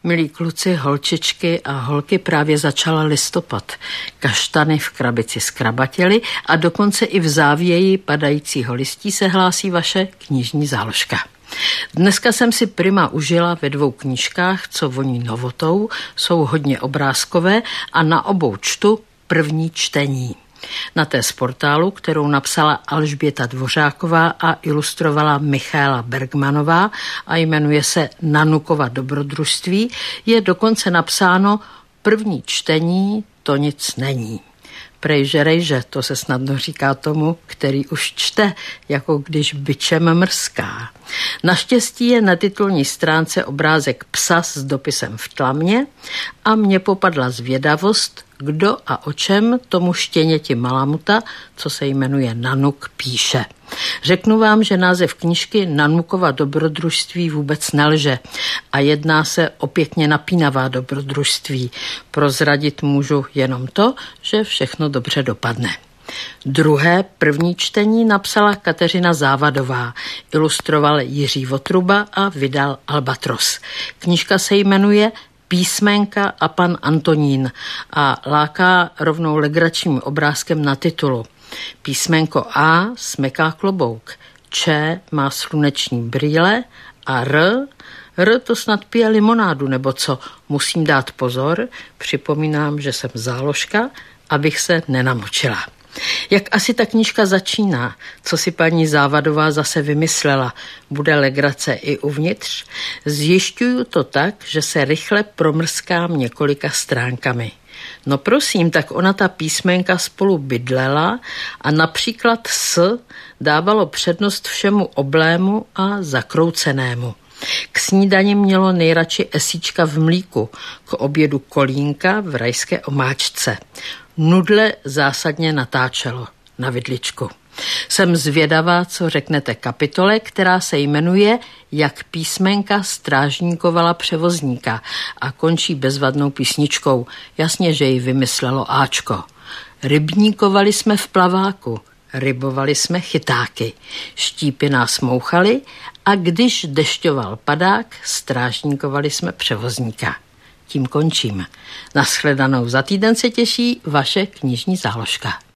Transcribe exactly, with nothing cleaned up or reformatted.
Milí kluci, holčičky a holky, právě začala listopad. Kaštany v krabici zkrabatěly a dokonce i v závěji padajícího listí se hlásí vaše knižní záložka. Dneska jsem si prima užila ve dvou knížkách, co voní novotou, jsou hodně obrázkové a na obou čtu první čtení. Na té z portálu, kterou napsala Alžběta Dvořáková a ilustrovala Michaela Bergmanová a jmenuje se Nanukova dobrodružství, je dokonce napsáno první čtení, to nic není. Prej žerejže, to se snadno říká tomu, který už čte, jako když bičem mrská. Naštěstí je na titulní stránce obrázek psa s dopisem v tlamě a mě popadla zvědavost, kdo a o čem tomu štěněti Malamuta, co se jmenuje Nanuk, píše. Řeknu vám, že název knížky Nanukova dobrodružství vůbec nelže a jedná se o pěkně napínavá dobrodružství. Prozradit můžu jenom to, že všechno dobře dopadne. Druhé první čtení napsala Kateřina Závadová, ilustroval Jiří Votruba a vydal Albatros. Knížka se jmenuje Písmenka a pan Antonín a láká rovnou legračním obrázkem na titulu. Písmenko A smeká klobouk, Č má sluneční brýle a R, R to snad pije limonádu, nebo co, musím dát pozor, připomínám, že jsem záložka, abych se nenamočila. Jak asi ta knížka začíná, co si paní Závadová zase vymyslela, bude legrace i uvnitř? Zjišťuju to tak, že se rychle promrskám několika stránkami. No prosím, tak ona ta písmenka spolu bydlela a například S dávalo přednost všemu oblému a zakroucenému. K snídani mělo nejradši esíčka v mlíku, k obědu kolínka v rajské omáčce. Nudle zásadně natáčelo na vidličku. Jsem zvědavá, co řeknete kapitole, která se jmenuje Jak písmenka strážníkovala převozníka a končí bezvadnou písničkou. Jasně, že ji vymyslelo Áčko. Rybníkovali jsme v plaváku, rybovali jsme chytáky, štípy nás mouchaly a když dešťoval padák, strážníkovali jsme převozníka. Tím končím. Nashledanou za týden se těší vaše knižní záložka.